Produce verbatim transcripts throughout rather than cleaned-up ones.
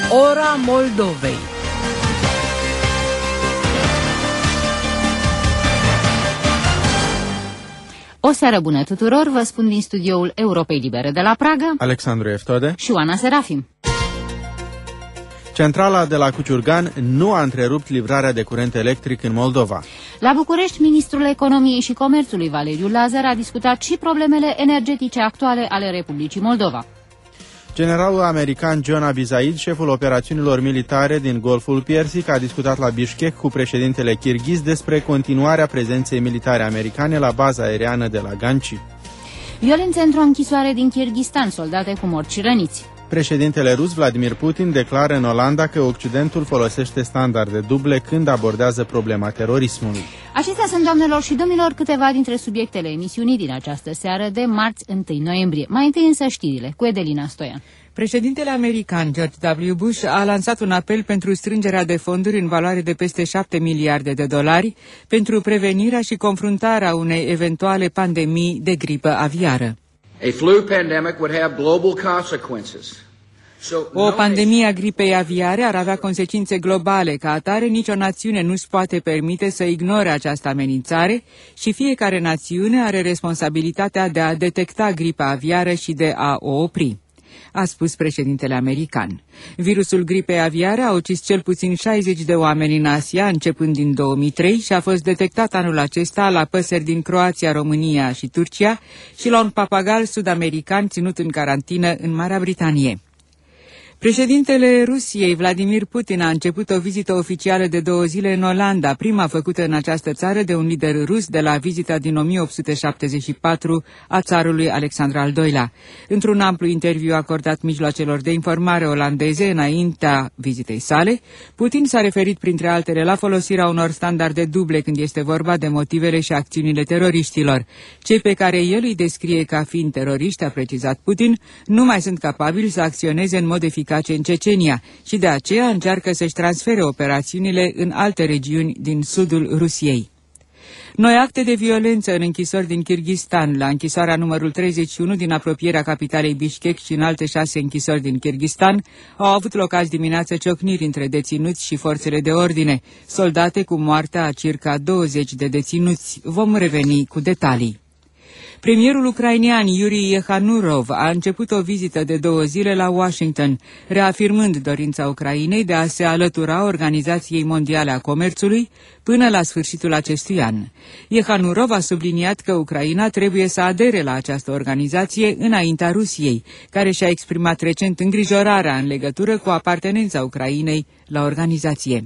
Ora Moldovei. O seară bună tuturor, vă spun din studioul Europei Libere de la Praga, Alexandru Eftode și Oana Serafim. Centrala de la Cuciurgan nu a întrerupt livrarea de curent electric în Moldova. La București, ministrul Economiei și Comerțului Valeriu Lazar a discutat și problemele energetice actuale ale Republicii Moldova. Generalul american John Abizaid, șeful operațiunilor militare din Golful Persic, a discutat la Bishkek cu președintele kirghiz despre continuarea prezenței militare americane la baza aeriană de la Ganci. Violențe într-o închisoare din Kirghistan, soldate cu morți și răniți. Președintele rus Vladimir Putin declară în Olanda că Occidentul folosește standarde duble când abordează problema terorismului. Acestea sunt, doamnelor și domnilor, câteva dintre subiectele emisiunii din această seară de marți întâi noiembrie. Mai întâi însă știrile cu Edelina Stoian. Președintele american George W. Bush a lansat un apel pentru strângerea de fonduri în valoare de peste șapte miliarde de dolari pentru prevenirea și confruntarea unei eventuale pandemii de gripă aviară. A flu pandemic would have global consequences. O pandemie a gripei aviare ar avea consecințe globale, ca atare nicio națiune nu-și poate permite să ignore această amenințare și fiecare națiune are responsabilitatea de a detecta gripa aviară și de a o opri, a spus președintele american. Virusul gripei aviare a ucis cel puțin șaizeci de oameni în Asia, începând din două mii trei, și a fost detectat anul acesta la păsări din Croația, România și Turcia și la un papagal sud-american ținut în carantină în Marea Britanie. Președintele Rusiei, Vladimir Putin, a început o vizită oficială de două zile în Olanda, prima făcută în această țară de un lider rus de la vizita din o mie opt sute șaptezeci și patru a țarului Alexandru al doilea. Într-un amplu interviu acordat mijloacelor de informare olandeze înaintea vizitei sale, Putin s-a referit printre altele la folosirea unor standarde duble când este vorba de motivele și acțiunile teroriștilor. Cei pe care el îi descrie ca fiind teroriști, a precizat Putin, nu mai sunt capabili să acționeze în mod eficace în Cecenia și de aceea încearcă să-și transfere operațiunile în alte regiuni din sudul Rusiei. Noi acte de violență în închisori din Kirghistan, la închisoarea numărul treizeci și unu din apropierea capitalei Bishkek și în alte șase închisori din Kirghistan, au avut loc azi dimineață ciocniri între deținuți și forțele de ordine, soldate cu moartea a circa douăzeci de deținuți. Vom reveni cu detalii. Premierul ucrainean Yuri Yehanurov a început o vizită de două zile la Washington, reafirmând dorința Ucrainei de a se alătura Organizației Mondiale a Comerțului până la sfârșitul acestui an. Yehanurov a subliniat că Ucraina trebuie să adere la această organizație înaintea Rusiei, care și-a exprimat recent îngrijorarea în legătură cu apartenența Ucrainei la organizație.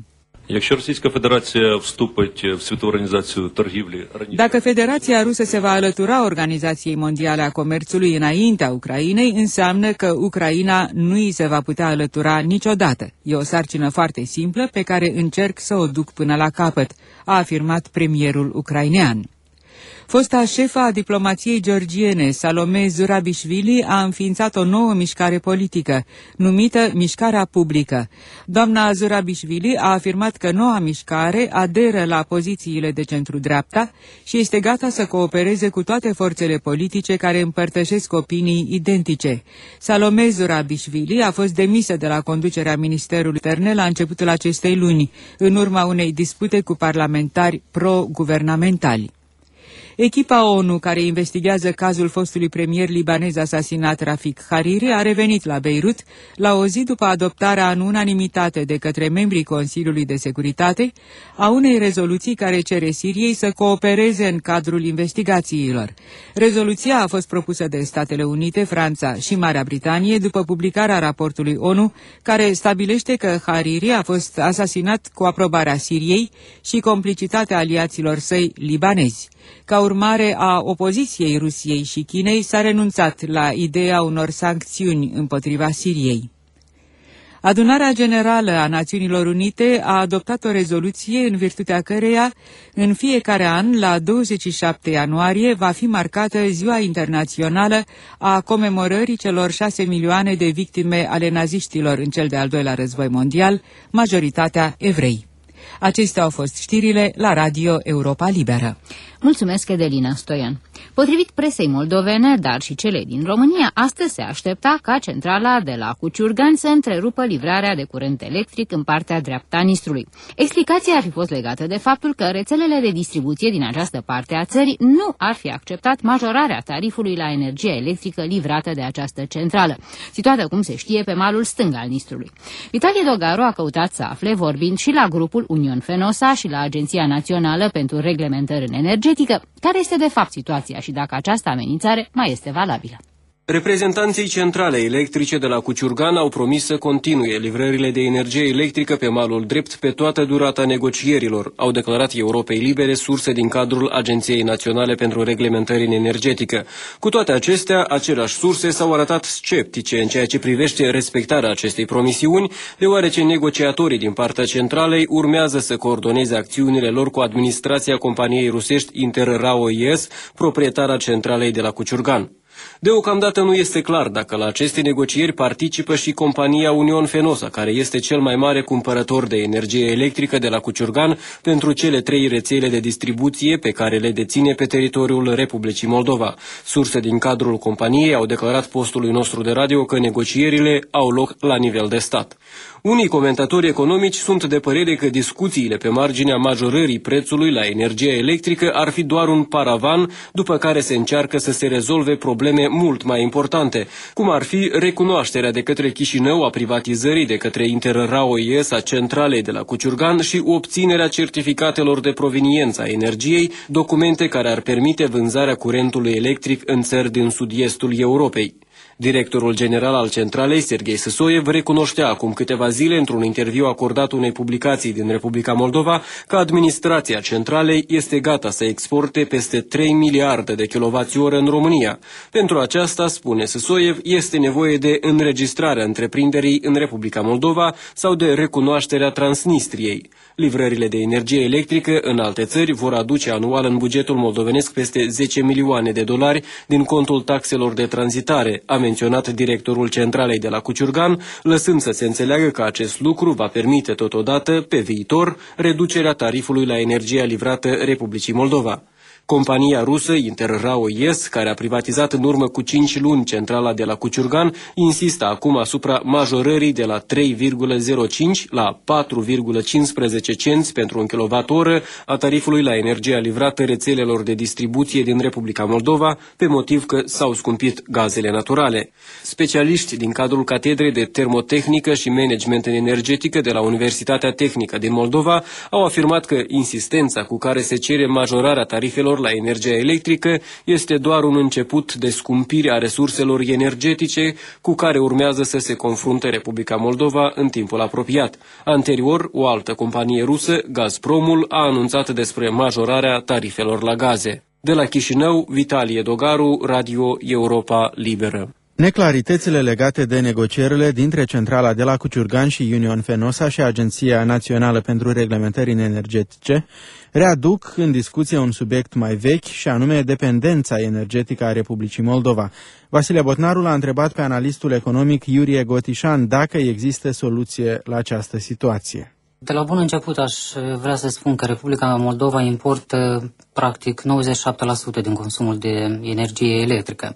Dacă Federația Rusă se va alătura Organizației Mondiale a Comerțului înaintea Ucrainei, înseamnă că Ucraina nu îi se va putea alătura niciodată. E o sarcină foarte simplă pe care încerc să o duc până la capăt, a afirmat premierul ucrainean. Fosta șefă a diplomației georgiene, Salome Zurabișvili, a înființat o nouă mișcare politică, numită Mișcarea Publică. Doamna Zurabișvili a afirmat că noua mișcare aderă la pozițiile de centru-dreapta și este gata să coopereze cu toate forțele politice care împărtășesc opinii identice. Salome Zurabișvili a fost demisă de la conducerea Ministerului Interne la începutul acestei luni, în urma unei dispute cu parlamentari pro-guvernamentali. Echipa ONU care investigează cazul fostului premier libanez asasinat Rafik Hariri a revenit la Beirut la o zi după adoptarea în unanimitate de către membrii Consiliului de Securitate a unei rezoluții care cere Siriei să coopereze în cadrul investigațiilor. Rezoluția a fost propusă de Statele Unite, Franța și Marea Britanie după publicarea raportului ONU care stabilește că Hariri a fost asasinat cu aprobarea Siriei și complicitatea aliaților săi libanezi. Ca urmare a opoziției Rusiei și Chinei, s-a renunțat la ideea unor sancțiuni împotriva Siriei. Adunarea Generală a Națiunilor Unite a adoptat o rezoluție în virtutea căreia, în fiecare an, la douăzeci și șapte ianuarie, va fi marcată Ziua Internațională a comemorării celor șase milioane de victime ale naziștilor în cel de-al doilea război mondial, majoritatea evrei. Acestea au fost știrile la Radio Europa Liberă. Mulțumesc, Edelina Stoian. Potrivit presei moldovene, dar și cele din România, astăzi se aștepta ca centrala de la Cuciurgan să întrerupă livrarea de curent electric în partea dreaptă a Nistrului. Explicația ar fi fost legată de faptul că rețelele de distribuție din această parte a țării nu ar fi acceptat majorarea tarifului la energia electrică livrată de această centrală, situată, cum se știe, pe malul stâng al Nistrului. Vitalie Dogaru a căutat să afle, vorbind și la grupul Union Fenosa și la Agenția Națională pentru Reglementări în Energetică, care este de fapt situația și dacă această amenințare mai este valabilă. Reprezentanții centralei electrice de la Cuciurgan au promis să continue livrările de energie electrică pe malul drept pe toată durata negocierilor, au declarat Europei Libere surse din cadrul Agenției Naționale pentru Reglementări în Energetică. Cu toate acestea, aceleași surse s-au arătat sceptice în ceea ce privește respectarea acestei promisiuni, deoarece negociatorii din partea centralei urmează să coordoneze acțiunile lor cu administrația companiei rusești Interrao I S, proprietara centralei de la Cuciurgan. Deocamdată nu este clar dacă la aceste negocieri participă și compania Union Fenosa, care este cel mai mare cumpărător de energie electrică de la Cuciurgan pentru cele trei rețele de distribuție pe care le deține pe teritoriul Republicii Moldova. Surse din cadrul companiei au declarat postului nostru de radio că negocierile au loc la nivel de stat. Unii comentatori economici sunt de părere că discuțiile pe marginea majorării prețului la energia electrică ar fi doar un paravan, după care se încearcă să se rezolve probleme mult mai importante, cum ar fi recunoașterea de către Chișinău a privatizării de către Interrao I S a centralei de la Cuciurgan și obținerea certificatelor de proveniență a energiei, documente care ar permite vânzarea curentului electric în țări din sud-estul Europei. Directorul general al centralei, Serghei Săsoiev, recunoștea acum câteva zile, într-un interviu acordat unei publicații din Republica Moldova, că administrația centralei este gata să exporte peste trei miliarde de kilowați-oră în România. Pentru aceasta, spune Săsoiev, este nevoie de înregistrarea întreprinderii în Republica Moldova sau de recunoașterea Transnistriei. Livrările de energie electrică în alte țări vor aduce anual în bugetul moldovenesc peste zece milioane de dolari din contul taxelor de tranzitare, a menționat directorul centralei de la Cuciurgan, lăsând să se înțeleagă că acest lucru va permite totodată, pe viitor, reducerea tarifului la energia livrată Republicii Moldova. Compania rusă Interrao I S, care a privatizat în urmă cu cinci luni centrala de la Cuciurgan, insistă acum asupra majorării de la trei virgulă zero cinci la patru virgulă cincisprezece cenți pentru un kilowatt-oră a tarifului la energia livrată rețelelor de distribuție din Republica Moldova, pe motiv că s-au scumpit gazele naturale. Specialiști din cadrul Catedrei de Termotehnică și Management în Energetică de la Universitatea Tehnică din Moldova au afirmat că insistența cu care se cere majorarea tarifelor la energia electrică este doar un început de scumpire a resurselor energetice cu care urmează să se confrunte Republica Moldova în timpul apropiat. Anterior, o altă companie rusă, Gazpromul, a anunțat despre majorarea tarifelor la gaze. De la Chișinău, Vitalie Dogaru, Radio Europa Liberă. Neclaritățile legate de negocierile dintre centrala de la Cuciurgan și Union Fenosa și Agenția Națională pentru Reglementări Energetice readuc în discuție un subiect mai vechi și anume dependența energetică a Republicii Moldova. Vasile Botnaru l-a întrebat pe analistul economic Iurie Gotișan dacă există soluție la această situație. De la bun început aș vrea să spun că Republica Moldova importă practic nouăzeci și șapte la sută din consumul de energie electrică.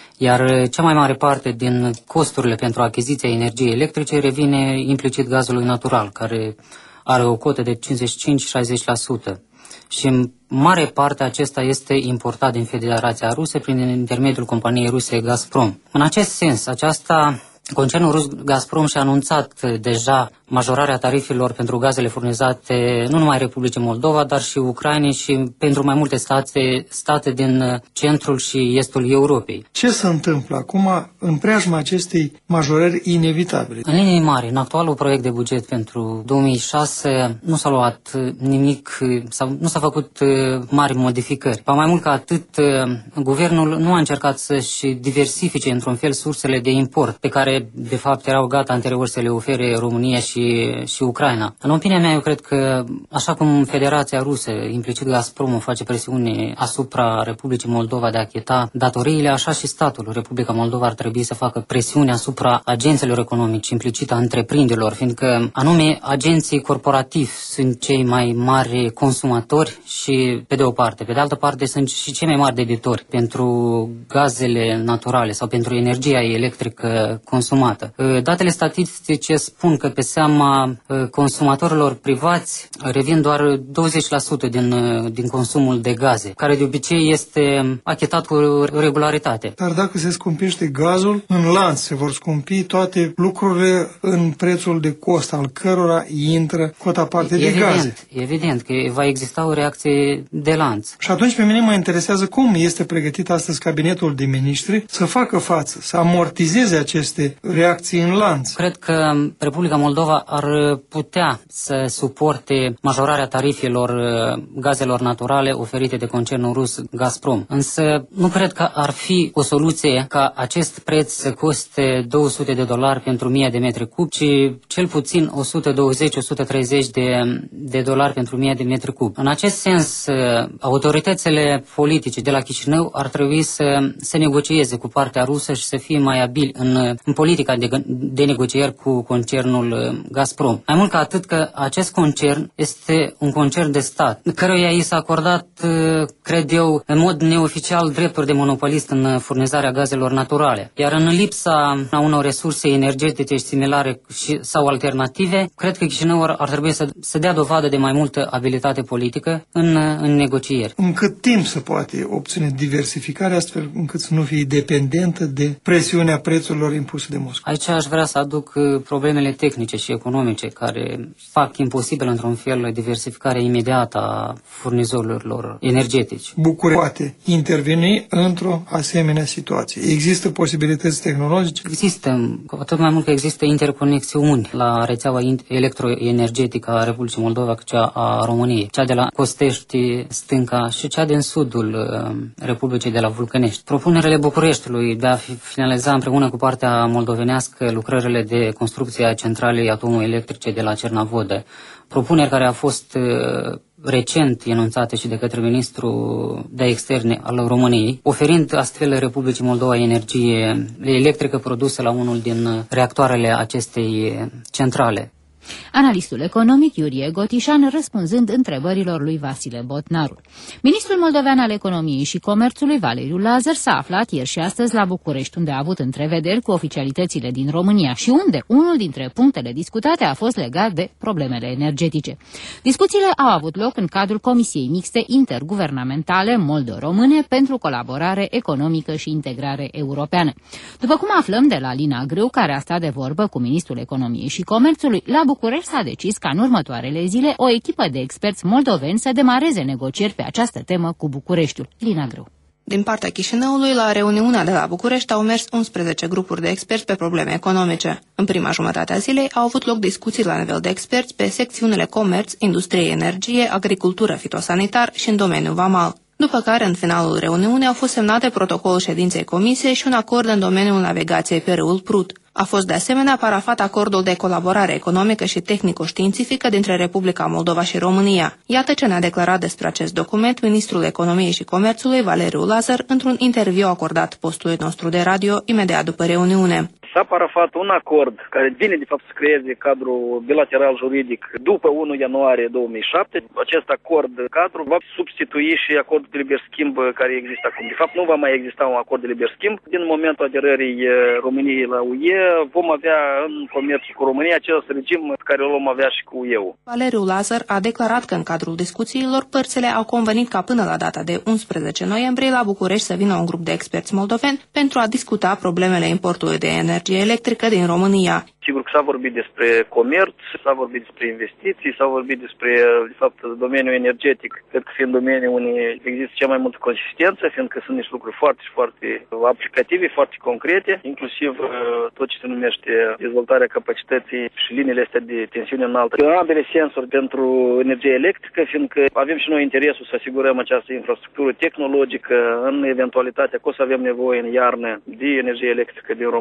Iar cea mai mare parte din costurile pentru achiziția energiei electrice revine implicit gazului natural, care are o cotă de cincizeci și cinci - șaizeci la sută. Și în mare parte acesta este importat din Federația Rusă prin intermediul companiei ruse Gazprom. În acest sens, aceasta, concernul rus Gazprom și-a anunțat deja majorarea tarifelor pentru gazele furnizate nu numai Republicii Moldova, dar și Ucrainei și pentru mai multe state, state din centrul și estul Europei. Ce se întâmplă acum în preajma acestei majorări inevitabile? În linii mari, în actualul proiect de buget pentru două mii șase nu s-a luat nimic, sau nu s-a făcut mari modificări. Ba mai mult ca atât, guvernul nu a încercat să-și diversifice într-un fel sursele de import, pe care de fapt erau gata anterior să le ofere România și și, și Ucraina. În opinia mea, eu cred că, așa cum Federația Rusă, implicit Gazprom, face presiune asupra Republicii Moldova de a achita datoriile, așa și statul Republica Moldova ar trebui să facă presiune asupra agenților economici, implicit a întreprinderilor, fiindcă anume agenții corporativi sunt cei mai mari consumatori și pe de o parte. Pe de altă parte sunt și cei mai mari debitori pentru gazele naturale sau pentru energia electrică consumată. Datele statistice spun că pe seama consumatorilor privați revin doar douăzeci la sută din, din consumul de gaze, care de obicei este achitat cu regularitate. Dar dacă se scumpește gazul, în lanț se vor scumpi toate lucrurile în prețul de cost, al cărora intră cota parte de evident, gaze. Evident că va exista o reacție de lanț. Și atunci pe mine mă interesează cum este pregătit astăzi cabinetul de miniștri să facă față, să amortizeze aceste reacții în lanț. Cred că Republica Moldova ar putea să suporte majorarea tarifelor gazelor naturale oferite de concernul rus Gazprom. Însă nu cred că ar fi o soluție ca acest preț să coste două sute de dolari pentru o mie de metri cub, ci cel puțin o sută douăzeci - o sută treizeci de, de dolari pentru o mie de metri cub. În acest sens, autoritățile politice de la Chișinău ar trebui să, să negocieze cu partea rusă și să fie mai abili în, în politica de, de negocieri cu concernul Gazprom. Mai mult ca atât că acest concern este un concern de stat, căruia i s-a acordat, cred eu, în mod neoficial drepturi de monopolist în furnizarea gazelor naturale. Iar în lipsa a unor resurse energetice similare și, sau alternative, cred că Chișinău ar, ar trebui să, să dea dovadă de mai multă abilitate politică în, în negocieri. În cât timp se poate obține diversificarea astfel încât să nu fie dependentă de presiunea prețurilor impuse de Moscova? Aici aș vrea să aduc problemele tehnice și economice care fac imposibil într-un fel diversificarea imediată a furnizorilor energetici. București poate interveni într-o asemenea situație. Există posibilități tehnologice? Există, atât mai mult că există interconexiuni la rețeaua electroenergetică a Republicii Moldova cu cea a României, cea de la Costești, Stânca și cea din sudul Republicii de la Vulcănești. Propunerile Bucureștiului de a finaliza împreună cu partea moldovenească lucrările de construcție a centralei atomoelectrice de la Cernavodă, propuneri care a fost recent enunțate și de către ministrul de externe al României, oferind astfel Republicii Moldova energie electrică produsă la unul din reactoarele acestei centrale. Analistul economic Iurie Gotișan răspunzând întrebărilor lui Vasile Botnaru. Ministrul moldovean al Economiei și Comerțului Valeriu Lazar s-a aflat ieri și astăzi la București, unde a avut întrevederi cu oficialitățile din România și unde unul dintre punctele discutate a fost legat de problemele energetice. Discuțiile au avut loc în cadrul Comisiei Mixte Interguvernamentale Moldo-Române pentru colaborare economică și integrare europeană. După cum aflăm de la Lina Grâu, care a stat de vorbă cu Ministrul Economiei și Comerțului, la București s-a decis ca în următoarele zile o echipă de experți moldoveni să demareze negocieri pe această temă cu Bucureștiul. Lina Grâu. Din partea Chișinăului, la reuniunea de la București au mers unsprezece grupuri de experți pe probleme economice. În prima jumătate a zilei au avut loc discuții la nivel de experți pe secțiunile comerț, industrie, energie, agricultură, fitosanitar și în domeniul vamal. După care, în finalul reuniunii, au fost semnate protocolul ședinței comisiei și un acord în domeniul navigației pe râul Prut. A fost de asemenea parafat acordul de colaborare economică și tehnico-științifică dintre Republica Moldova și România. Iată ce ne-a declarat despre acest document ministrul Economiei și Comerțului Valeriu Lazar într-un interviu acordat postului nostru de radio imediat după reuniune. S-a parafat un acord care vine de fapt să creeze cadrul bilateral juridic după unu ianuarie două mii șapte. Acest acord cadru va substitui și acordul de liber schimb care există acum. De fapt nu va mai exista un acord de liber schimb. Din momentul aderării României la U E vom avea în comerțul cu România același regim care îl vom avea și cu U E-ul. Valeriu Lazar a declarat că în cadrul discuțiilor părțile au convenit ca până la data de unsprezece noiembrie la București să vină un grup de experți moldoveni pentru a discuta problemele importului de energie electrică din România. Sigur că s-a vorbit despre comerț, s-a vorbit despre investiții, s-a vorbit despre, de fapt, domeniul energetic. Cred că fiind domeniul unde există cea mai multă consistență, fiindcă sunt niște lucruri foarte, foarte aplicative, foarte concrete, inclusiv tot ce se numește dezvoltarea capacității și liniile astea de tensiune înaltă. În ambele sensuri pentru energie electrică, fiindcă avem și noi interesul să asigurăm această infrastructură tehnologică în eventualitatea că o să avem nevoie în iarnă de energie electrică din România, dar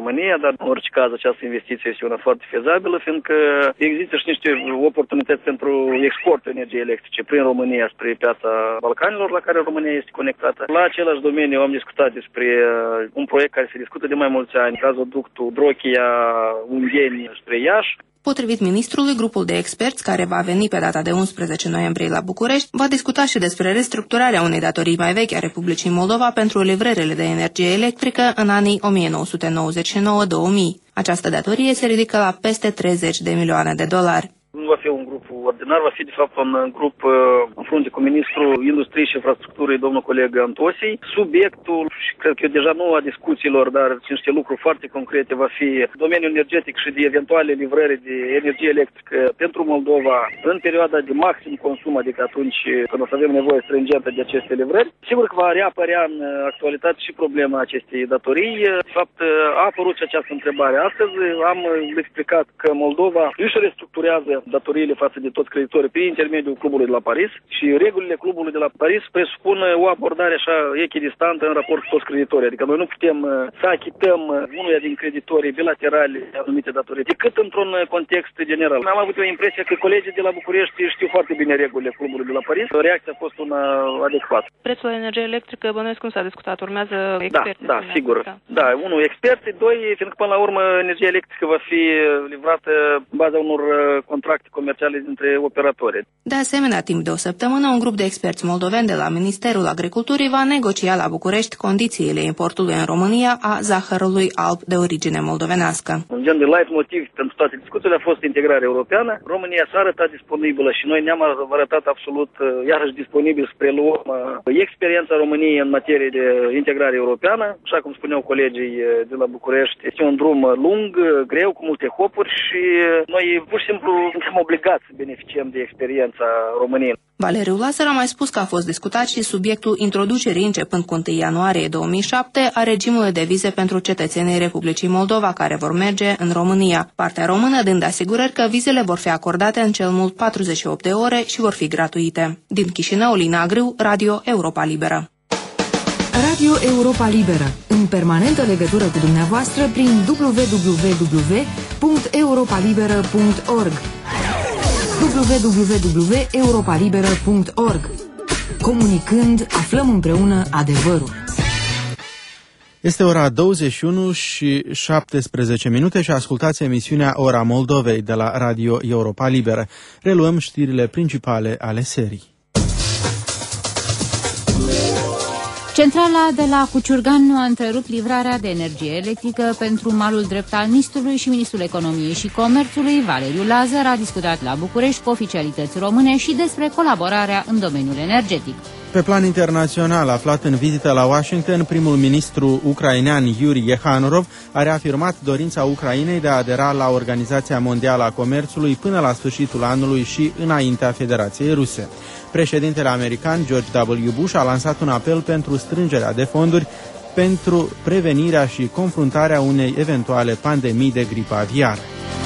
dar în orice caz această investiție este una foarte fezabilă, fiindcă există și niște oportunități pentru exportul energiei electrice prin România spre piața Balcanilor, la care România este conectată. La același domeniu am discutat despre un proiect care se discută de mai mulți ani, gazoductul Drochia-Ungheni spre Iași. Potrivit ministrului, grupul de experți care va veni pe data de unsprezece noiembrie la București va discuta și despre restructurarea unei datorii mai vechi a Republicii Moldova pentru livrările de energie electrică în anii o mie nouă sute nouăzeci și nouă - două mii. Această datorie se ridică la peste treizeci de milioane de dolari. Nu va fi un grup ordinar, va fi de fapt un grup în frunte cu ministrul Industriei și Infrastructurii, domnul coleg Antosii. Subiectul, și cred că deja nu a discuțiilor, dar niște lucruri foarte concrete, va fi domeniul energetic și de eventuale livrări de energie electrică pentru Moldova în perioada de maxim consum, adică atunci când o să avem nevoie stringentă de aceste livrări. Sigur că va reapărea în actualitate și problema acestei datorii. De fapt, a apărut și această întrebare astăzi. Am explicat că Moldova își restructurează datoriile față de toți creditorii prin intermediul clubului de la Paris și regulile clubului de la Paris presupun o abordare așa echidistantă în raport cu toți creditorii. Adică noi nu putem să achităm unuia din creditorii bilaterali anumite datorii decât într-un context general. Am avut o impresie că colegii de la București știu foarte bine regulile clubului de la Paris. Reacția a fost una adecvată. Prețul la energie electrică, bănuiesc cum s-a discutat? Urmează experți? Da, da, sigur. Da, unul experți, doi, fiindcă până la urmă energia electrică va fi livrată în baza unor contracte comerciale dintre operatori. De asemenea, timp de o săptămână, un grup de experți moldoveni de la Ministerul Agriculturii va negocia la București condițiile importului în România a zahărului alb de origine moldovenească. Un gen de light motiv pentru toate discuțiile a fost integrarea europeană. România s-a arătat disponibilă și noi ne-am arătat absolut iarăși disponibil să preluăm experiența României în materie de integrare europeană. Așa cum spuneau colegii de la București, este un drum lung, greu, cu multe hopuri și noi pur și simplu suntem obligați să beneficiem de experiența României. Valeriu Lazar a mai spus că a fost discutat și subiectul introducerii începând cu întâi ianuarie două mii șapte a regimului de vize pentru cetățenii Republicii Moldova care vor merge în România. Partea română dând asigurări că vizele vor fi acordate în cel mult patruzeci și opt de ore și vor fi gratuite. Din Chișinău, Lina Agriu, Radio Europa Liberă. Radio Europa Liberă, în permanentă legătură cu dumneavoastră prin w w w punct europa liberă punct org. w w w punct europa liberă punct org. Comunicând, aflăm împreună adevărul. Este ora douăzeci și unu și șaptesprezece minute și ascultați emisiunea Ora Moldovei de la Radio Europa Liberă. Reluăm știrile principale ale serii. Centrala de la Cuciurgan a întrerupt livrarea de energie electrică pentru malul drept al Nistrului și ministrul Economiei și Comerțului, Valeriu Lazar, a discutat la București cu oficialități române și despre colaborarea în domeniul energetic. Pe plan internațional, aflat în vizită la Washington, primul ministru ucrainean Yuri Yehanurov a reafirmat dorința Ucrainei de a adera la Organizația Mondială a Comerțului până la sfârșitul anului și înaintea Federației Ruse. Președintele american George W. Bush a lansat un apel pentru strângerea de fonduri pentru prevenirea și confruntarea unei eventuale pandemii de gripă aviară.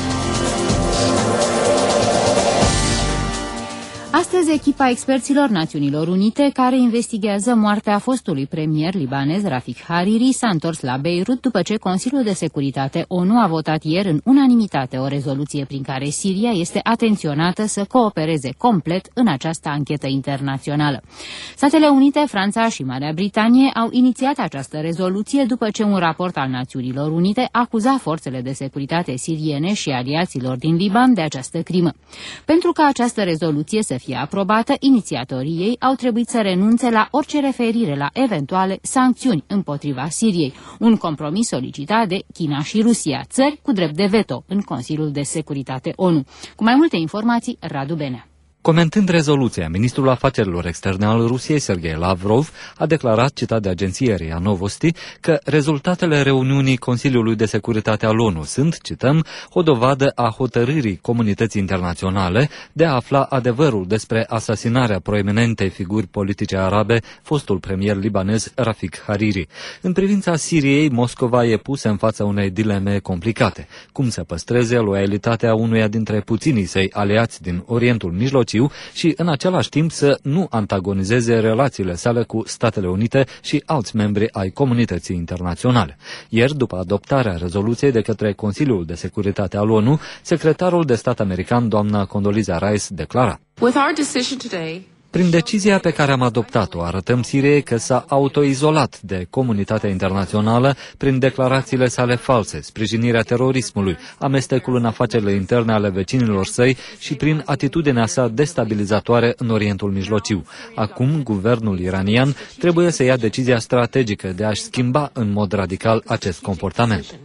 Astăzi, echipa experților Națiunilor Unite, care investigează moartea fostului premier libanez Rafik Hariri, s-a întors la Beirut după ce Consiliul de Securitate ONU a votat ieri în unanimitate o rezoluție prin care Siria este atenționată să coopereze complet în această anchetă internațională. Statele Unite, Franța și Marea Britanie au inițiat această rezoluție după ce un raport al Națiunilor Unite acuza forțele de securitate siriene și aliaților din Liban de această crimă. Pentru ca această rezoluție să fie aprobată, inițiatorii ei au trebuit să renunțe la orice referire la eventuale sancțiuni împotriva Siriei, un compromis solicitat de China și Rusia, țări cu drept de veto în Consiliul de Securitate ONU. Cu mai multe informații, Radu Benea. Comentând rezoluția, ministrul afacerilor externe al Rusiei, Sergei Lavrov, a declarat, citat de agenția R I A Novosti, că rezultatele reuniunii Consiliului de Securitate al ONU sunt, cităm, o dovadă a hotărârii comunității internaționale de a afla adevărul despre asasinarea proeminentei figuri politice arabe, fostul premier libanez Rafik Hariri. În privința Siriei, Moscova e pusă în fața unei dileme complicate. Cum să păstreze loialitatea unuia dintre puținii săi aliați din Orientul Mijlociu Mijlociu și în același timp să nu antagonizeze relațiile sale cu Statele Unite și alți membri ai comunității internaționale. Ieri, după adoptarea rezoluției de către Consiliul de Securitate al ONU, secretarul de stat american, doamna Condoleezza Rice, declara: With our decision today, prin decizia pe care am adoptat-o, arătăm Siriei că s-a autoizolat de comunitatea internațională prin declarațiile sale false, sprijinirea terorismului, amestecul în afacerile interne ale vecinilor săi și prin atitudinea sa destabilizatoare în Orientul Mijlociu. Acum, guvernul iranian trebuie să ia decizia strategică de a-și schimba în mod radical acest comportament.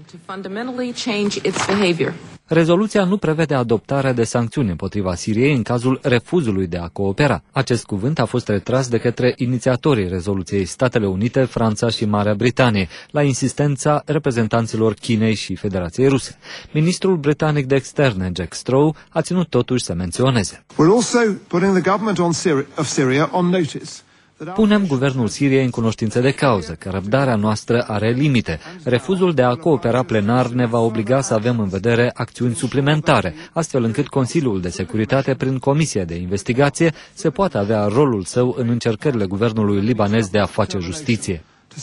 Rezoluția nu prevede adoptarea de sancțiuni împotriva Siriei în cazul refuzului de a coopera. Acest cuvânt a fost retras de către inițiatorii rezoluției Statele Unite, Franța și Marea Britanie, la insistența reprezentanților Chinei și Federației Ruse. Ministrul britanic de externe, Jack Straw, a ținut totuși să menționeze: punem guvernul Siriei în cunoștință de cauză, că răbdarea noastră are limite. Refuzul de a coopera plenar ne va obliga să avem în vedere acțiuni suplimentare, astfel încât Consiliul de Securitate, prin Comisia de Investigație, să poată avea rolul său în încercările guvernului libanez de a face justiție.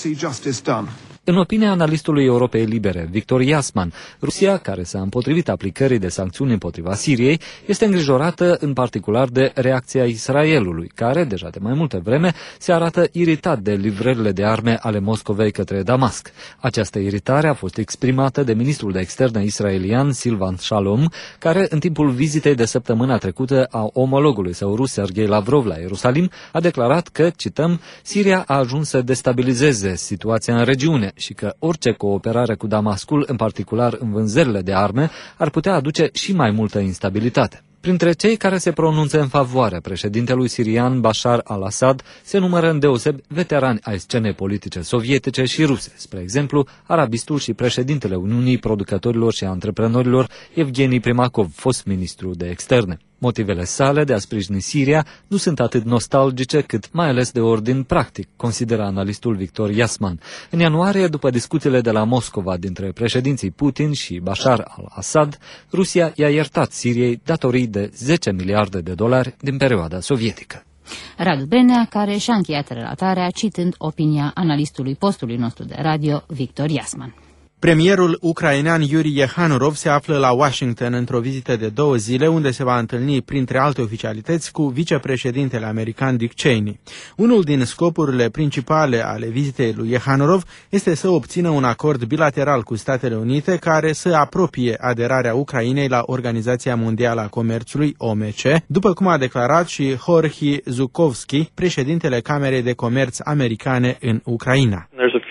În opinia analistului Europei Libere, Victor Yasman, Rusia, care s-a împotrivit aplicării de sancțiuni împotriva Siriei, este îngrijorată în particular de reacția Israelului, care, deja de mai multă vreme, se arată iritat de livrările de arme ale Moscovei către Damasc. Această iritare a fost exprimată de ministrul de externe israelian Silvan Shalom, care, în timpul vizitei de săptămâna trecută a omologului său rus Sergei Lavrov la Ierusalim, a declarat că, cităm, Siria a ajuns să destabilizeze situația în regiune și că orice cooperare cu Damascul, în particular în vânzările de arme, ar putea aduce și mai multă instabilitate. Printre cei care se pronunță în favoarea președintelui sirian Bashar al-Assad se numără îndeosebi veterani ai scenei politice sovietice și ruse, spre exemplu, arabistul și președintele Uniunii Producătorilor și Antreprenorilor Evgeni Primakov, fost ministru de externe. Motivele sale de a sprijini Siria nu sunt atât nostalgice cât mai ales de ordin practic, consideră analistul Victor Yasman. În ianuarie, după discuțiile de la Moscova dintre președinții Putin și Bashar al-Assad, Rusia i-a iertat Siriei datorii de zece miliarde de dolari din perioada sovietică. Radu Benea, care și-a încheiat relatarea citând opinia analistului postului nostru de radio, Victor Yasman. Premierul ucrainean Yuri Yehanurov se află la Washington într-o vizită de două zile, unde se va întâlni, printre alte oficialități, cu vicepreședintele american Dick Cheney. Unul din scopurile principale ale vizitei lui Yehanurov este să obțină un acord bilateral cu Statele Unite care să apropie aderarea Ucrainei la Organizația Mondială a Comerțului, O M C, după cum a declarat și Jorge Zukovski, președintele Camerei de Comerț americane în Ucraina.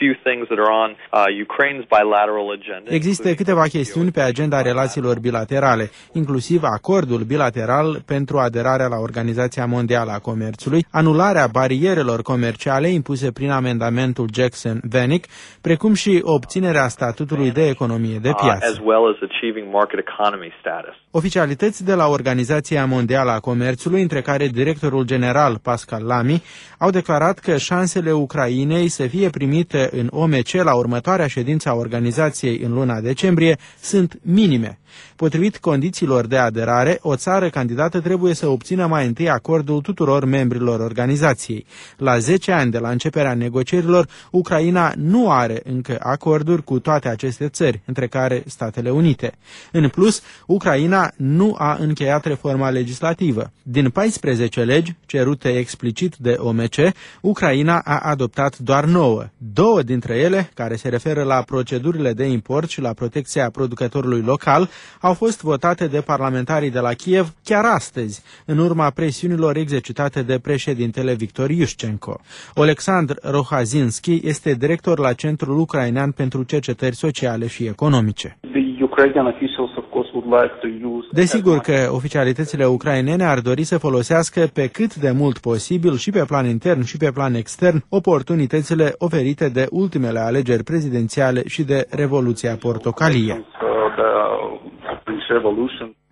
Există câteva chestiuni pe agenda relațiilor bilaterale, inclusiv acordul bilateral pentru aderarea la Organizația Mondială a Comerțului, anularea barierelor comerciale impuse prin amendamentul Jackson-Vanik, precum și obținerea statutului de economie de piață. Oficialități de la Organizația Mondială a Comerțului, între care directorul general Pascal Lamy, au declarat că șansele Ucrainei să fie primite în O M C la următoarea ședință a organizației în luna decembrie sunt minime. Potrivit condițiilor de aderare, o țară candidată trebuie să obțină mai întâi acordul tuturor membrilor organizației. La zece ani de la începerea negocierilor, Ucraina nu are încă acorduri cu toate aceste țări, între care Statele Unite. În plus, Ucraina nu a încheiat reforma legislativă. Din paisprezece legi cerute explicit de O M C, Ucraina a adoptat doar nouă. Două dintre ele, care se referă la procedurile de import și la protecția producătorului local, au fost votate de parlamentarii de la Kiev chiar astăzi, în urma presiunilor exercitate de președintele Victor Yushchenko. Oleksandr Rohazinski este director la Centrul Ucrainean pentru Cercetări Sociale și Economice. Desigur că oficialitățile ucrainene ar dori să folosească pe cât de mult posibil și pe plan intern și pe plan extern oportunitățile oferite de ultimele alegeri prezidențiale și de Revoluția Portocalie.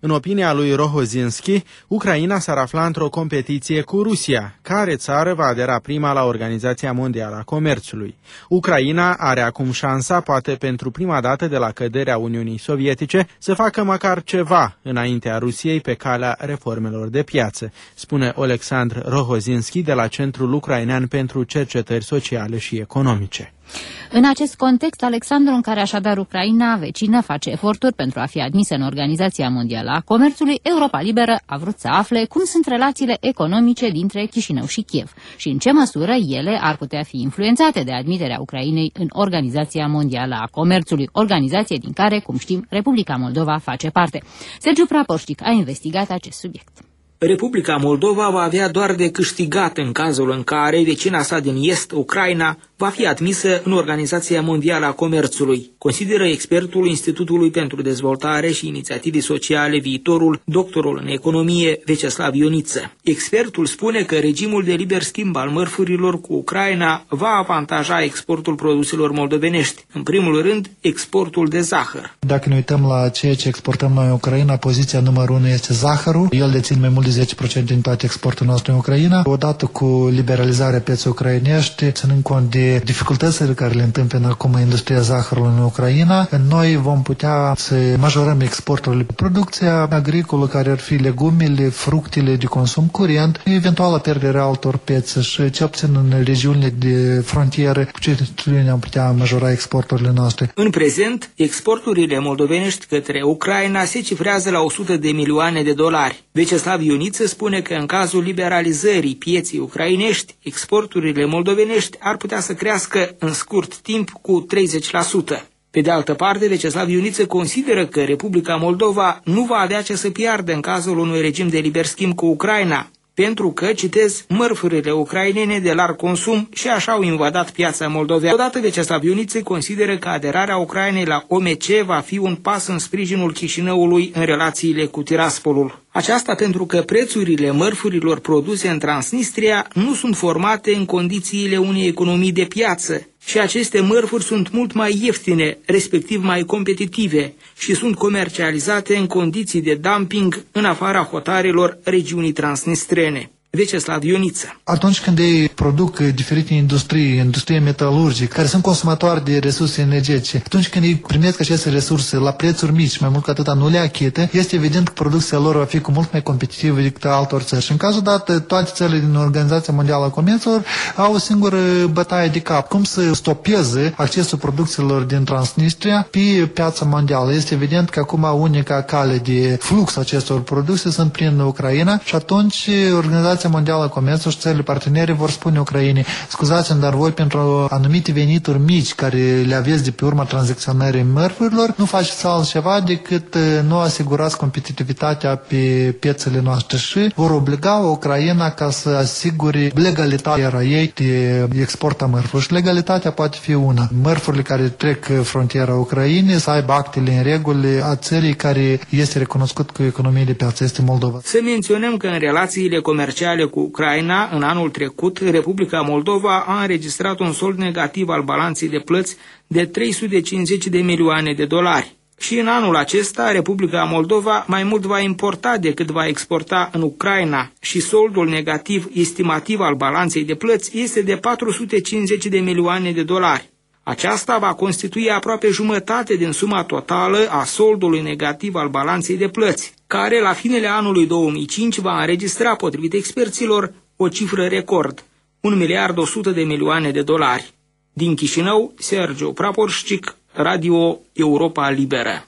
În opinia lui Rohozinski, Ucraina s-ar afla într-o competiție cu Rusia. Care țară va adera prima la Organizația Mondială a Comerțului? Ucraina are acum șansa, poate pentru prima dată de la căderea Uniunii Sovietice, să facă măcar ceva înaintea Rusiei pe calea reformelor de piață, spune Oleksandr Rohozinski de la Centrul Ucrainean pentru Cercetări Sociale și Economice. În acest context, Alexandru, în care așadar Ucraina vecină face eforturi pentru a fi admisă în Organizația Mondială a Comerțului, Europa Liberă a vrut să afle cum sunt relațiile economice dintre Chișinău și Kiev și în ce măsură ele ar putea fi influențate de admiterea Ucrainei în Organizația Mondială a Comerțului, organizație din care, cum știm, Republica Moldova face parte. Sergiu Praporștic a investigat acest subiect. Republica Moldova va avea doar de câștigat în cazul în care vecina sa din est, Ucraina, va fi admisă în Organizația Mondială a Comerțului, consideră expertul Institutului pentru Dezvoltare și Inițiative Sociale Viitorul, doctorul în economie Veceslav Ioniță. Expertul spune că regimul de liber schimb al mărfurilor cu Ucraina va avantaja exportul produselor moldovenești, în primul rând exportul de zahăr. Dacă ne uităm la ceea ce exportăm noi în Ucraina, poziția numărul unu este zahărul. El deține mai mult de zece la sută din toate exportul nostru în Ucraina. Odată cu liberalizarea pieței ucrainești, ținând cont de dificultățile care le întâmpină acum industria zahărului în Ucraina, noi vom putea să majorăm exporturile, producția agricolă, care ar fi legumele, fructele de consum curent, eventuală pierderea altor piețe și cel puțin în regiunile de frontieră, cu certitudine am putea majora exporturile noastre. În prezent, exporturile moldovenești către Ucraina se cifrează la o sută de milioane de dolari. Veceslav Ioniță spune că în cazul liberalizării pieții ucrainești, exporturile moldovenești ar putea să crească în scurt timp cu treizeci la sută. Pe de altă parte, Veceslav Ioniță consideră că Republica Moldova nu va avea ce să piardă în cazul unui regim de liber schimb cu Ucraina, pentru că, citez, mărfurile ucrainene de larg consum și așa au invadat piața moldoveană. Odată, Veceslav Ioniță consideră că aderarea Ucrainei la O M C va fi un pas în sprijinul Chișinăului în relațiile cu Tiraspolul. Aceasta pentru că prețurile mărfurilor produse în Transnistria nu sunt formate în condițiile unei economii de piață și aceste mărfuri sunt mult mai ieftine, respectiv mai competitive și sunt comercializate în condiții de dumping în afara hotarelor regiunii transnistrene. Veceslav Ioniță. Atunci când ei produc diferite industrii, industrie metalurgică, care sunt consumatoare de resurse energetice, atunci când ei primesc aceste resurse la prețuri mici, mai mult ca atâta nu le achită, este evident că producția lor va fi cu mult mai competitivă decât altor țări. Și în cazul dat, toate țările din Organizația Mondială a Comerțului au o singură bătaie de cap. Cum să stopeze accesul producțiilor din Transnistria pe piața mondială? Este evident că acum unica cale de flux acestor produse sunt prin Ucraina și atunci Organizația Mondială a Comerțului și țările partenere vor spune Ucrainei: scuzați-mi, dar voi pentru anumite venituri mici care le aveți de pe urma tranzacționării mărfurilor, nu faceți altceva decât nu asigurați competitivitatea pe piețele noastre și vor obliga Ucraina ca să asigure legalitatea ei de export a mărfurilor. Și legalitatea poate fi una: mărfurile care trec frontiera Ucrainei să aibă actele în reguli a țării care este recunoscut cu economie de piață, este Moldova. Să menționăm că în relațiile comerciale cu Ucraina, în anul trecut, Republica Moldova a înregistrat un sold negativ al balanței de plăți de trei sute cincizeci de milioane de dolari. Și în anul acesta, Republica Moldova mai mult va importa decât va exporta în Ucraina și soldul negativ estimativ al balanței de plăți este de patru sute cincizeci de milioane de dolari. Aceasta va constitui aproape jumătate din suma totală a soldului negativ al balanței de plăți, care la finele anului două mii cinci va înregistra, potrivit experților, o cifră record, un miliard o sută de milioane de dolari. Din Chișinău, Sergiu Praporșcic, Radio Europa Liberă.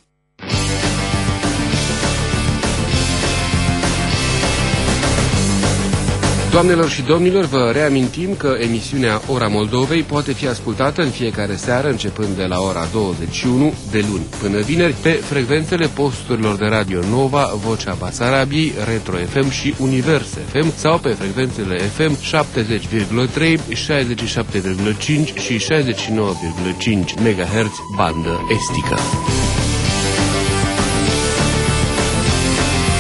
Doamnelor și domnilor, vă reamintim că emisiunea Ora Moldovei poate fi ascultată în fiecare seară, începând de la ora douăzeci și unu, de luni până vineri, pe frecvențele posturilor de Radio Nova, Vocea Basarabiei, Retro F M și Univers F M sau pe frecvențele F M șaptezeci virgulă trei, șaizeci și șapte virgulă cinci și șaizeci și nouă virgulă cinci megahertz bandă estică.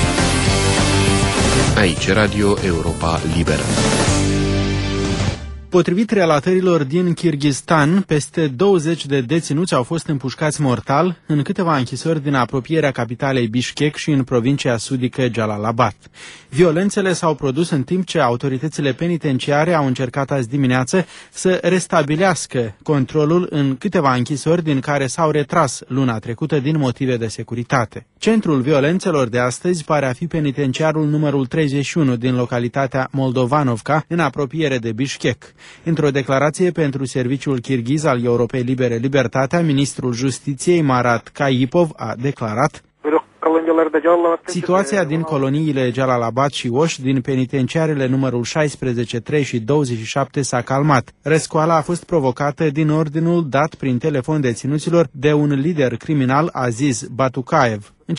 Aici, Radio Europa Liberă. Potrivit relatărilor din Kirghizistan, peste douăzeci de deținuți au fost împușcați mortal în câteva închisori din apropierea capitalei Bishkek și în provincia sudică Jalalabad. Violențele s-au produs în timp ce autoritățile penitenciare au încercat azi dimineață să restabilească controlul în câteva închisori din care s-au retras luna trecută din motive de securitate. Centrul violențelor de astăzi pare a fi penitenciarul numărul treizeci și unu din localitatea Moldovanovka, în apropiere de Bishkek. Într-o declarație pentru serviciul kirghiz al Europei Libere Libertatea, ministrul Justiției Marat Kayipov a declarat: situația din coloniile Jalalabad și Osh din penitenciarele numărul șaisprezece, trei și douăzeci și șapte s-a calmat. Răscoala a fost provocată din ordinul dat prin telefon deținuților de un lider criminal, Aziz Batukaev.